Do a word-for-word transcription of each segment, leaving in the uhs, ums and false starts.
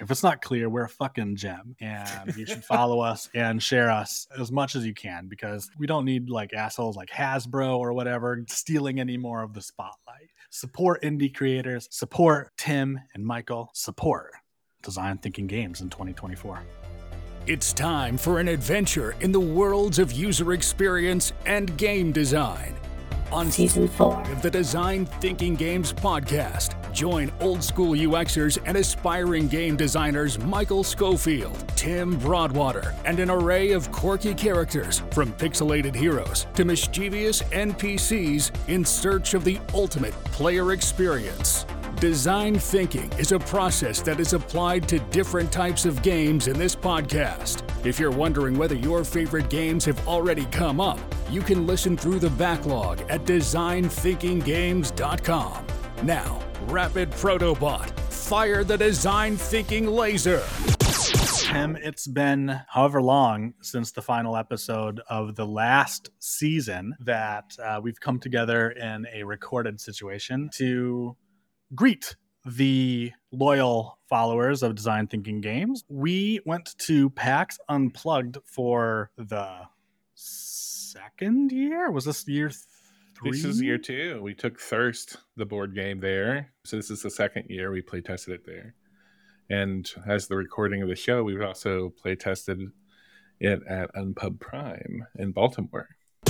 If it's not clear, we're a fucking gem, and you should follow us and share us as much as you can, because we don't need like assholes like Hasbro or whatever stealing any more of the spotlight. Support indie creators, support Tim and Michael, support Design Thinking Games in twenty twenty-four. It's time for an adventure in the worlds of user experience and game design. On Season four of the Design Thinking Games podcast, join old school U Xers and aspiring game designers Michael Schofield, Tim Broadwater, and an array of quirky characters, from pixelated heroes to mischievous N P Cs, in search of the ultimate player experience. Design thinking is a process that is applied to different types of games in this podcast. If you're wondering whether your favorite games have already come up, you can listen through the backlog at design thinking games dot com. Now, Rapid Protobot, fire the design thinking laser. Tim, it's been however long since the final episode of the last season that uh, we've come together in a recorded situation to greet the loyal followers of Design Thinking Games. We went to PAX Unplugged for the second year. Was this year three? This is year two. We took Thirst, the board game, there. So this is the second year we play tested it there. And as the recording of the show, we've also play tested it at Unpub Prime in Baltimore.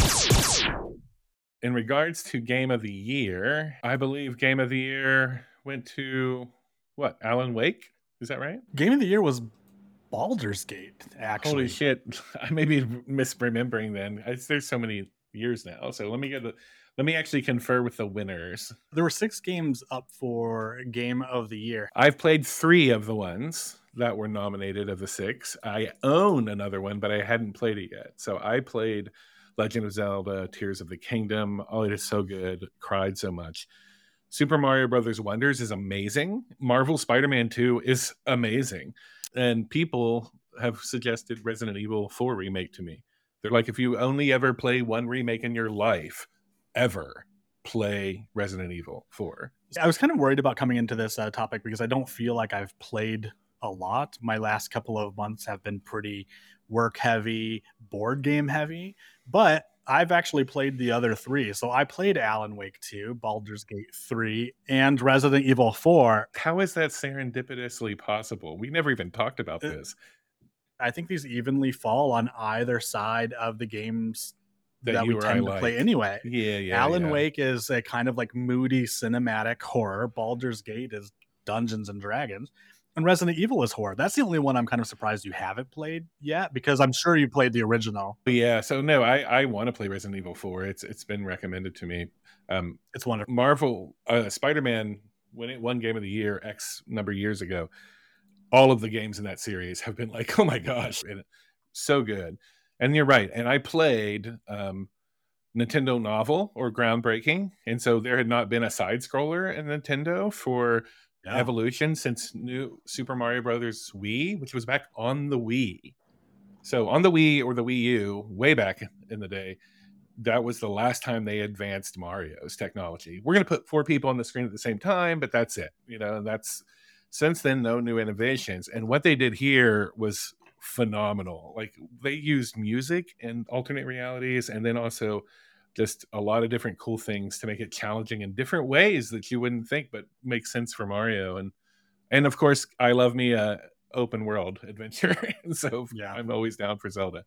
In regards to Game of the Year, I believe Game of the Year went to, what, Alan Wake? Is that right? Game of the Year was Baldur's Gate, actually. Holy shit. I may be misremembering then. I, there's so many years now. So let me get the, let me actually confer with the winners. There were six games up for Game of the Year. I've played three of the ones that were nominated of the six. I own another one, but I hadn't played it yet. So I played Legend of Zelda, Tears of the Kingdom. Oh, it is so good. Cried so much. Super Mario Brothers Wonders is amazing. Marvel Spider-Man two is amazing. And people have suggested Resident Evil four remake to me. They're like, if you only ever play one remake in your life, ever, play Resident Evil four. I was kind of worried about coming into this uh, topic because I don't feel like I've played a lot. My last couple of months have been pretty work heavy, board game heavy, but I've actually played the other three. So I played Alan Wake two, Baldur's Gate three, and Resident Evil four. How is that serendipitously possible? We never even talked about Uh, this. I think these evenly fall on either side of the games that, That we you or I tend to like. play anyway. Yeah, yeah. Alan yeah. Wake is a kind of like moody cinematic horror. Baldur's Gate is Dungeons and Dragons. And Resident Evil is horror. That's the only one I'm kind of surprised you haven't played yet, because I'm sure you played the original. Yeah, so no, I, I want to play Resident Evil four. It's it's been recommended to me. Um, It's wonderful. Marvel, uh, Spider-Man, when it won Game of the Year X number of years ago, all of the games in that series have been like, oh my gosh, and so good. And you're right. And I played um, Nintendo Novel or Groundbreaking, and so there had not been a side scroller in Nintendo for Yeah. Evolution since new Super Mario Brothers Wii, which was back on the Wii. So on the Wii or the Wii U, way back in the day, that was the last time they advanced Mario's technology. We're going to put four people on the screen at the same time, but that's it. You know, that's since then, no new innovations. And what they did here was phenomenal. Like, they used music and alternate realities, and then also just a lot of different cool things to make it challenging in different ways that you wouldn't think, but make sense for Mario. And, and of course, I love me a open world adventure. So Yeah. I'm always down for Zelda.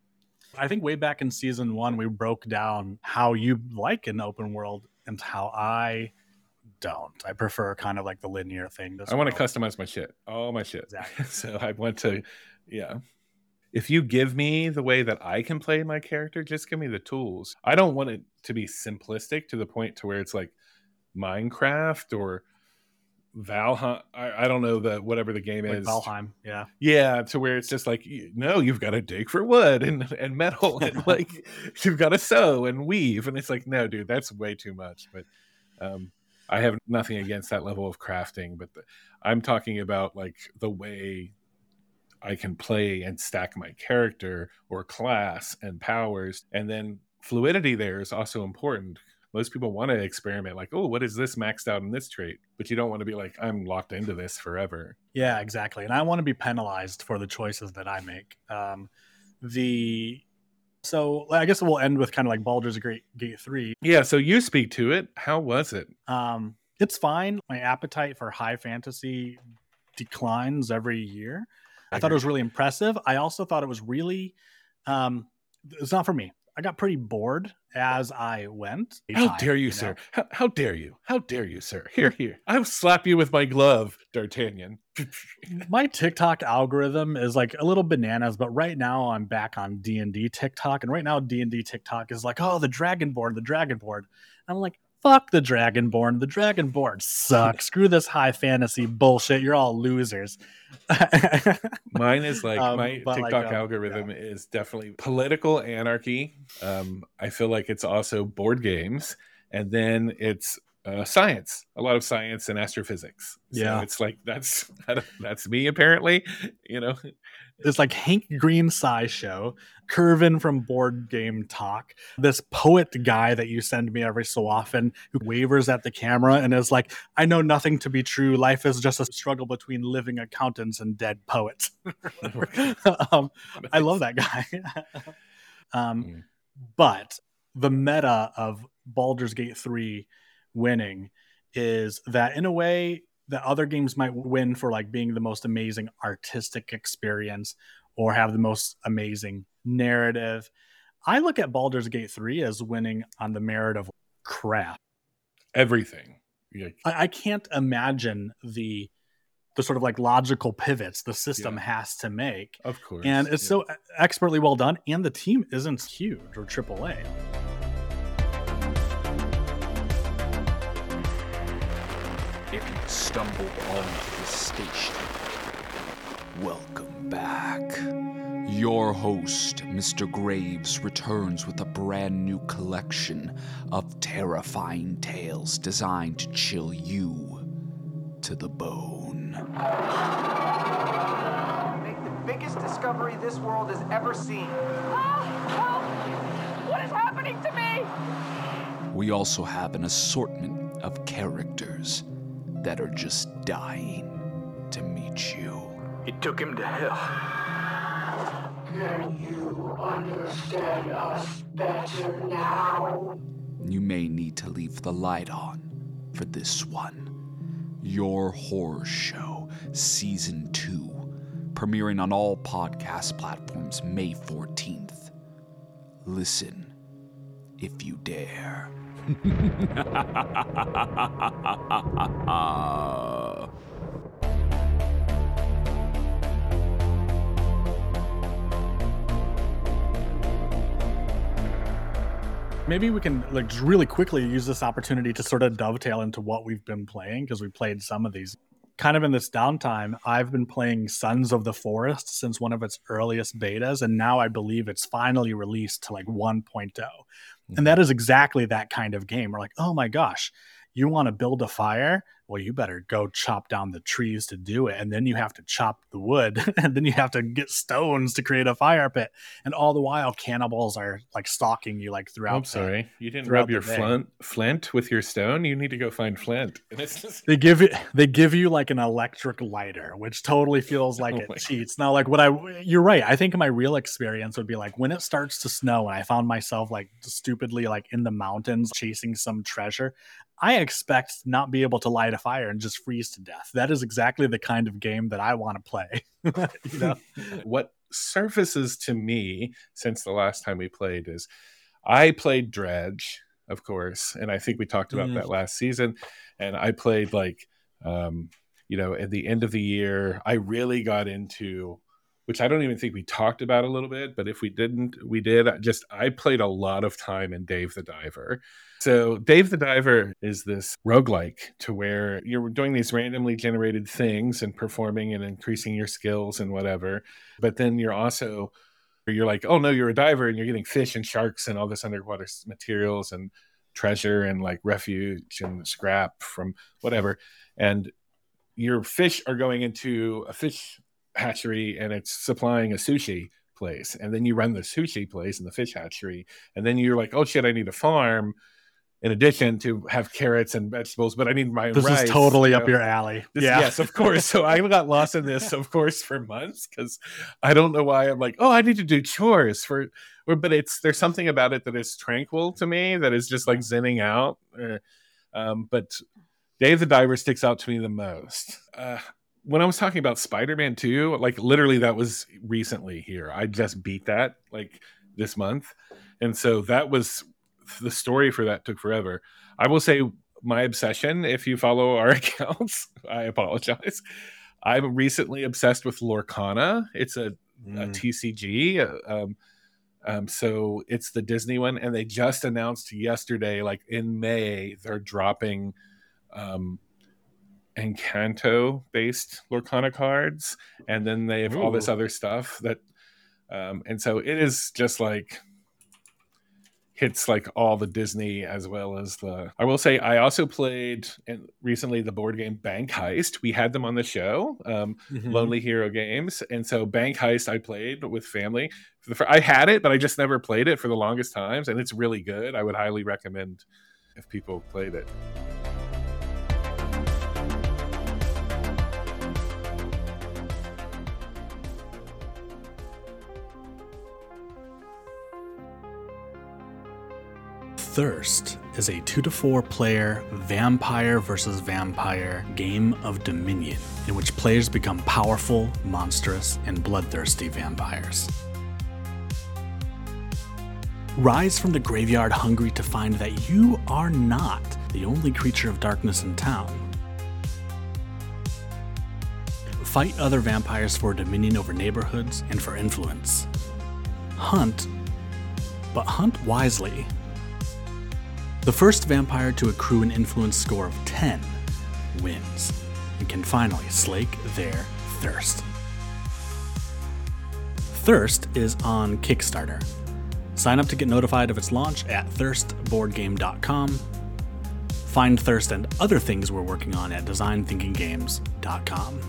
I think way back in season one, we broke down how you like an open world and how I don't. I prefer kind of like the linear thing. I want to customize my shit, all my shit. Exactly. So I want to, yeah. If you give me the way that I can play my character, just give me the tools. I don't want it to be simplistic to the point to where it's like Minecraft or Valheim. I, I don't know the whatever the game like is. Valheim. Yeah. Yeah, to where it's just like, no, you've got to dig for wood and, and metal and like you've got to sew and weave. And it's like, no, dude, that's way too much. But um, I have nothing against that level of crafting. But the, I'm talking about like the way I can play and stack my character or class and powers. And then fluidity there is also important. Most people want to experiment, like, oh, what is this maxed out in this trait? But you don't want to be like, I'm locked into this forever. Yeah, exactly. And I want to be penalized for the choices that I make. Um, the so I guess we'll end with kind of like Baldur's Gate Gate three. Yeah. So you speak to it. How was it? Um, it's fine. My appetite for high fantasy declines every year. I, I thought it was really impressive. I also thought it was really, um, it's not for me. I got pretty bored as I went. How time, dare you, you know? sir? How, how dare you? How dare you, sir? Here, here. I'll slap you with my glove, D'Artagnan. My TikTok algorithm is like a little bananas, but right now I'm back on D and D TikTok. And right now D and D TikTok is like, oh, the Dragonborn, the Dragonborn. I'm like, fuck the Dragonborn. The Dragonborn sucks. Screw this high fantasy bullshit. You're all losers. Mine is like, Um, my but TikTok like, um, algorithm yeah. is definitely political anarchy. Um, I feel like it's also board games. And then it's uh, science, a lot of science and astrophysics. So Yeah. it's like, that's that's me, apparently. You know, It's like Hank Green SciShow, Curvin from Board Game Talk, this poet guy that you send me every so often who wavers at the camera and is like, I know nothing to be true. Life is just a struggle between living accountants and dead poets. um, I love that guy. um, Mm. But the meta of Baldur's Gate three winning is that in a way that other games might win for like being the most amazing artistic experience or have the most amazing narrative. I look at Baldur's Gate three as winning on the merit of craft. everything. Yeah. I, I can't imagine the the sort of like logical pivots the system Yeah. has to make. Of course. And it's yeah. so expertly well done, and the team isn't huge or triple A. If you stumbled onto the station, welcome back. Your host, Mister Graves, returns with a brand new collection of terrifying tales designed to chill you to the bone. Make the biggest discovery this world has ever seen. Help! Help! What is happening to me? We also have an assortment of characters that are just dying to meet you. It took him to hell. Can you understand us better now? You may need to leave the light on for this one. Your Horror Show, Season two, premiering on all podcast platforms May fourteenth. Listen, if you dare. Maybe we can like just really quickly use this opportunity to sort of dovetail into what we've been playing, because we played some of these. Kind of in this downtime, I've been playing Sons of the Forest since one of its earliest betas, and now I believe it's finally released to like one point oh. Mm-hmm. And that is exactly that kind of game. We're like, oh my gosh, you want to build a fire? Well, you better go chop down the trees to do it. And then you have to chop the wood. And then you have to get stones to create a fire pit. And all the while, cannibals are like stalking you like throughout. I'm sorry. You didn't throughout rub your the day. flint, flint with your stone? You need to go find flint. And it's just... They give it. They give you like an electric lighter, which totally feels like Oh it my cheats. Now, like what I, you're right. I think my real experience would be like when it starts to snow and I found myself like stupidly like in the mountains chasing some treasure. I expect to not be able to light a fire and just freeze to death. That is exactly the kind of game that I want to play. You know? What surfaces to me since the last time we played is I played Dredge, of course, and I think we talked about Mm. that last season. And I played like, um, you know, at the end of the year, I really got into, which I don't even think we talked about a little bit, but if we didn't, we did. Just I played a lot of time in Dave the Diver. So Dave the Diver is this roguelike to where you're doing these randomly generated things and performing and increasing your skills and whatever. But then you're also, you're like, oh no, you're a diver and you're getting fish and sharks and all this underwater materials and treasure and like refuge and scrap from whatever. And your fish are going into a fish hatchery and it's supplying a sushi place. And then you run the sushi place and the fish hatchery. And then you're like, oh shit, I need a farm. in addition to have carrots and vegetables, but I need my This rice. is totally you up know. your alley. This, yeah. Yes, of course. So I got lost in this, of course, for months because I don't know why I'm like, oh, I need to do chores for, or, but it's there's something about it that is tranquil to me that is just like zenning out. Uh, um, but Dave the Diver sticks out to me the most. Uh, when I was talking about Spider-Man two, like literally that was recently here. I just beat that like this month, and so that was the story for that took forever. I will say my obsession, if you follow our accounts, I apologize. I'm recently obsessed with Lorcana. It's a, Mm. a T C G. uh, Um, um, so it's the Disney one. And they just announced yesterday, like in May, they're dropping um, Encanto-based Lorcana cards. And then they have all this Ooh. other stuff that... Um, and so it is just like... hits like all the Disney as well as the... I will say I also played in, recently the board game Bank Heist. We had them on the show, um, Mhm. Lonely Hero Games. And so Bank Heist I played with family. For the, fir- I had it, but I just never played it for the longest times. And it's really good. I would highly recommend if people played it. Thirst is a two to four player vampire versus vampire game of Dominion in which players become powerful, monstrous, and bloodthirsty vampires. Rise from the graveyard hungry to find that you are not the only creature of darkness in town. Fight other vampires for dominion over neighborhoods and for influence. Hunt, but hunt wisely. The first vampire to accrue an influence score of ten wins and can finally slake their thirst. Thirst is on Kickstarter. Sign up to get notified of its launch at thirst board game dot com. Find Thirst and other things we're working on at design thinking games dot com.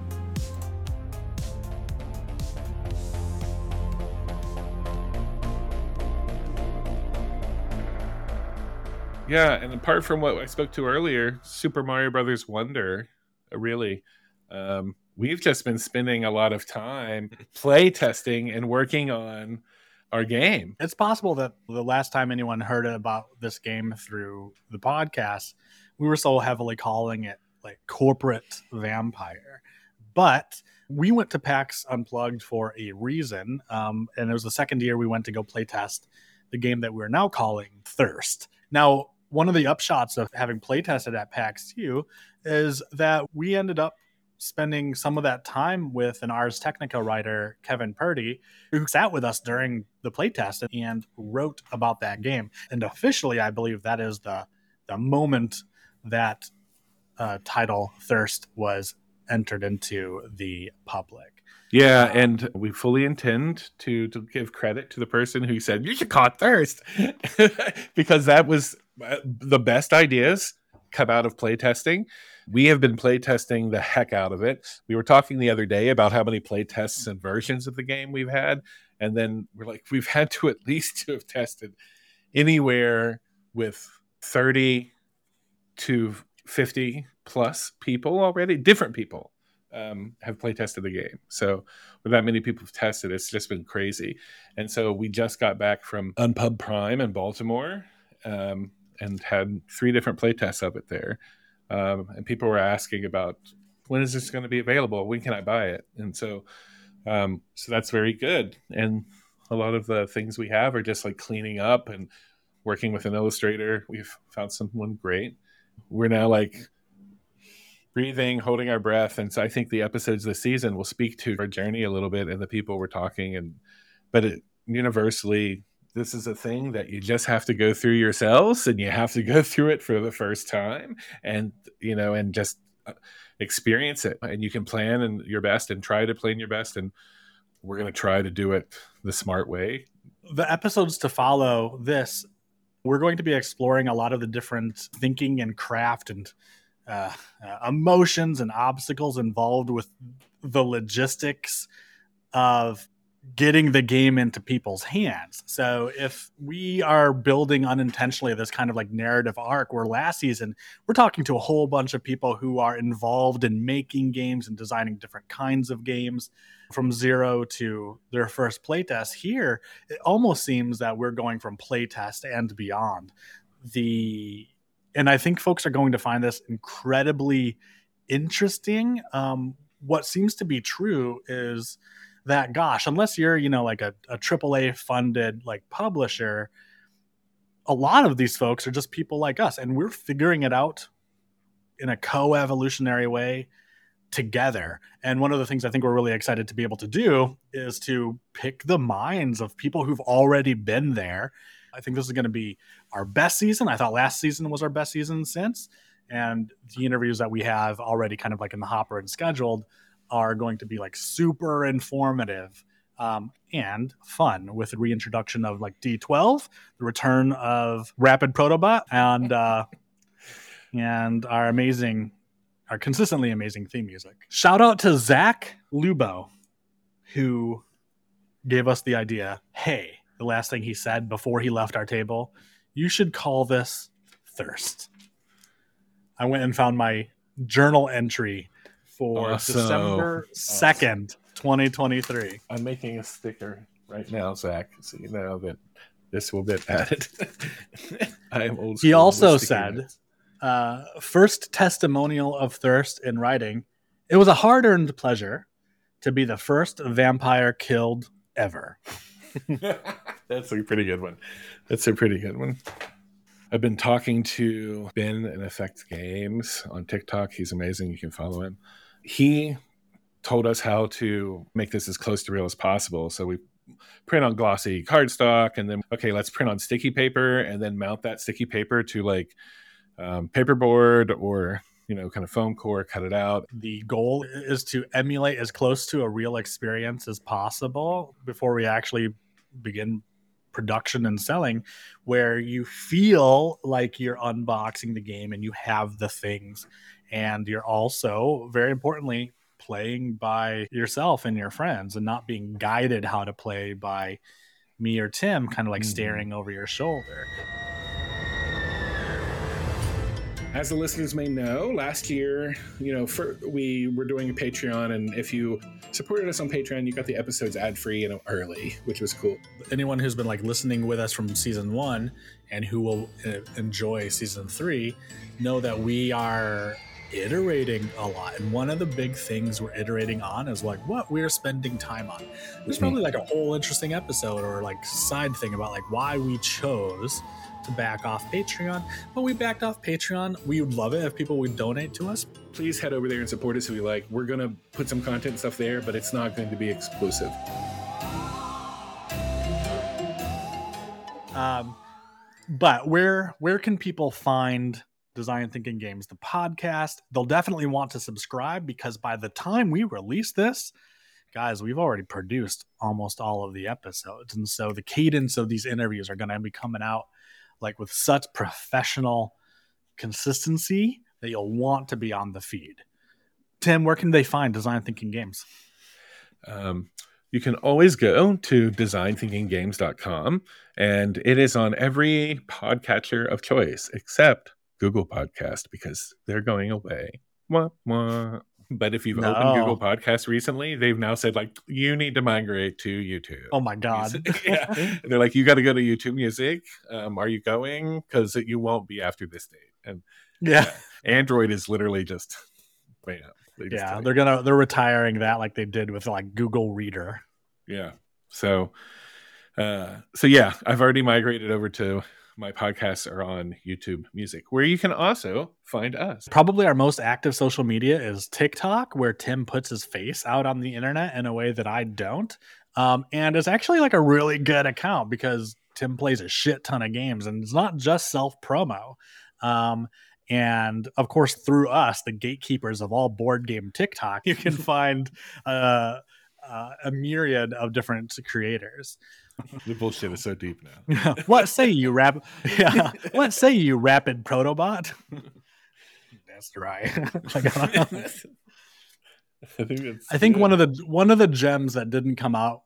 Yeah, and apart from what I spoke to earlier, Super Mario Brothers Wonder, uh, really, um, we've just been spending a lot of time play testing and working on our game. It's possible that the last time anyone heard about this game through the podcast, we were so heavily calling it like corporate vampire. But we went to PAX Unplugged for a reason, um, and it was the second year we went to go play test the game that we're now calling Thirst. Now, one of the upshots of having play tested at PAX two is that we ended up spending some of that time with an Ars Technica writer, Kevin Purdy, who sat with us during the playtest and wrote about that game. And officially, I believe that is the the moment that uh, title Thirst was entered into the public. Yeah, and we fully intend to to give credit to the person who said, you should call it Thirst, because that was the best ideas come out of playtesting. We have been playtesting the heck out of it. We were talking the other day about how many playtests and versions of the game we've had, and then we're like, we've had to at least to have tested anywhere with thirty to fifty plus people already, different people. Um, have play tested the game. So with that many people have tested, it's just been crazy. And so we just got back from Unpub Prime in Baltimore um, and had three different play tests of it there. Um, and people were asking about, when is this going to be available? When can I buy it? And so, um, so that's very good. And a lot of the things we have are just like cleaning up and working with an illustrator. We've found someone great. We're now like breathing, holding our breath. And so I think the episodes this season will speak to our journey a little bit and the people we're talking. And but it, universally, this is a thing that you just have to go through yourselves, and you have to go through it for the first time, and you know, and just experience it. And you can plan and your best and try to plan your best. And we're going to try to do it the smart way. The episodes to follow this, we're going to be exploring a lot of the different thinking and craft and Uh, uh, emotions and obstacles involved with the logistics of getting the game into people's hands. So if we are building unintentionally this kind of like narrative arc where last season we're talking to a whole bunch of people who are involved in making games and designing different kinds of games from zero to their first playtest, here it almost seems that we're going from playtest and beyond. The and I think folks are going to find this incredibly interesting. Um, what seems to be true is that, gosh, unless you're, you know, like a, a triple A funded like publisher, a lot of these folks are just people like us, and we're figuring it out in a co-evolutionary way together. And one of the things I think we're really excited to be able to do is to pick the minds of people who've already been there. I think this is going to be our best season. I thought last season was our best season since, and the interviews that we have already kind of like in the hopper and scheduled are going to be like super informative um, and fun, with the reintroduction of like D twelve, the return of Rapid Protobot, and uh, and our amazing, our consistently amazing theme music. Shout out to Zach Lubo, who gave us the idea. Hey, the last thing he said before he left our table, you should call this Thirst. I went and found my journal entry for Awesome. December second, awesome. twenty twenty-three. I'm making a sticker right now, Zach, so you know that this will get added. I am old school. He also said, uh, first testimonial of thirst in writing, it was a hard-earned pleasure to be the first vampire killed ever. That's a pretty good one. That's a pretty good one. I've been talking to Ben and Effect Games on TikTok. He's amazing. You can follow him. He told us how to make this as close to real as possible. So we print on glossy cardstock, and then, okay, let's print on sticky paper, and then mount that sticky paper to like um, paperboard or, you know, kind of foam core, cut it out. The goal is to emulate as close to a real experience as possible before we actually begin production and selling, where you feel like you're unboxing the game and you have the things, and you're also, very importantly, playing by yourself and your friends and not being guided how to play by me or Tim, kind of like mm-hmm. staring over your shoulder. As the listeners may know, last year, you know, for, we were doing a Patreon, and if you supported us on Patreon, you got the episodes ad-free and early, which was cool. Anyone who's been like listening with us from season one and who will uh, enjoy season three know that we are iterating a lot. And one of the big things we're iterating on is like what we're spending time on. There's mm-hmm. probably like a whole interesting episode or like side thing about like why we chose to back off Patreon, but we backed off Patreon. We would love it if people would donate to us. Please head over there and support us if you like. We're going to put some content and stuff there, but it's not going to be exclusive. Um, but where where can people find Design Thinking Games, the podcast? They'll definitely want to subscribe, because by the time we release this, guys, we've already produced almost all of the episodes. And so the cadence of these interviews are going to be coming out like with such professional consistency that you'll want to be on the feed. Tim, where can they find Design Thinking Games? Um, you can always go to design thinking games dot com, and it is on every podcatcher of choice except Google Podcast, because they're going away. Wah, wah. But if you've no. opened Google Podcasts recently, they've now said, like, you need to migrate to YouTube. Oh, my God. Yeah. And they're like, you got to go to YouTube Music. Um, are you going? Because you won't be after this date. And yeah, yeah Android is literally just, bam. They just yeah, they're going to, they're retiring that like they did with, like, Google Reader. Yeah. So, uh, so yeah, I've already migrated over to... My podcasts are on YouTube Music, where you can also find us. Probably our most active social media is TikTok, where Tim puts his face out on the internet in a way that I don't. Um, and it's actually like a really good account because Tim plays a shit ton of games, and it's not just self-promo. Um, and of course, through us, the gatekeepers of all board game TikTok, you can find uh, uh, a myriad of different creators. The bullshit is so deep now. What say you, rap? Yeah. What say you, Rapid Protobot? That's right. I think, I think one of the one of the gems that didn't come out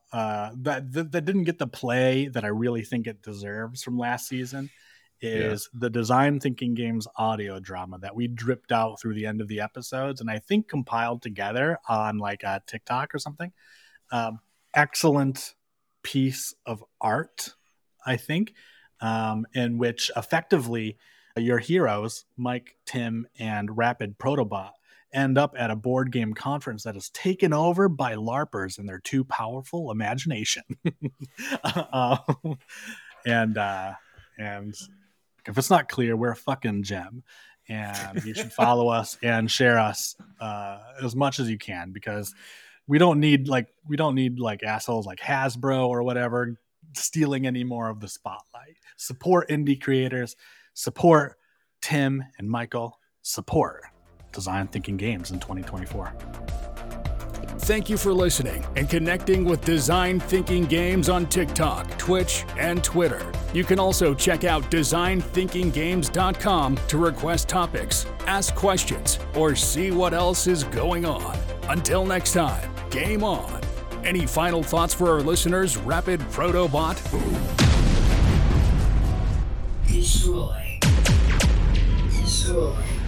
uh, that, that that didn't get the play that I really think it deserves from last season is yeah. the Design Thinking Games audio drama that we dripped out through the end of the episodes, and I think compiled together on like a TikTok or something. Um, excellent piece of art, I think, um, in which effectively your heroes, Mike, Tim, and Rapid Protobot, end up at a board game conference that is taken over by LARPers and their too powerful imagination. uh, and uh, and if it's not clear, we're a fucking gem. And you should follow us and share us uh, as much as you can, because we don't need like we don't need like assholes like Hasbro or whatever stealing any more of the spotlight. Support indie creators, support Tim and Michael, support Design Thinking Games in twenty twenty-four. Thank you for listening and connecting with Design Thinking Games on TikTok, Twitch, and Twitter. You can also check out design thinking games dot com to request topics, ask questions, or see what else is going on. Until next time, game on. Any final thoughts for our listeners, Rapid Protobot? Destroy. Destroy.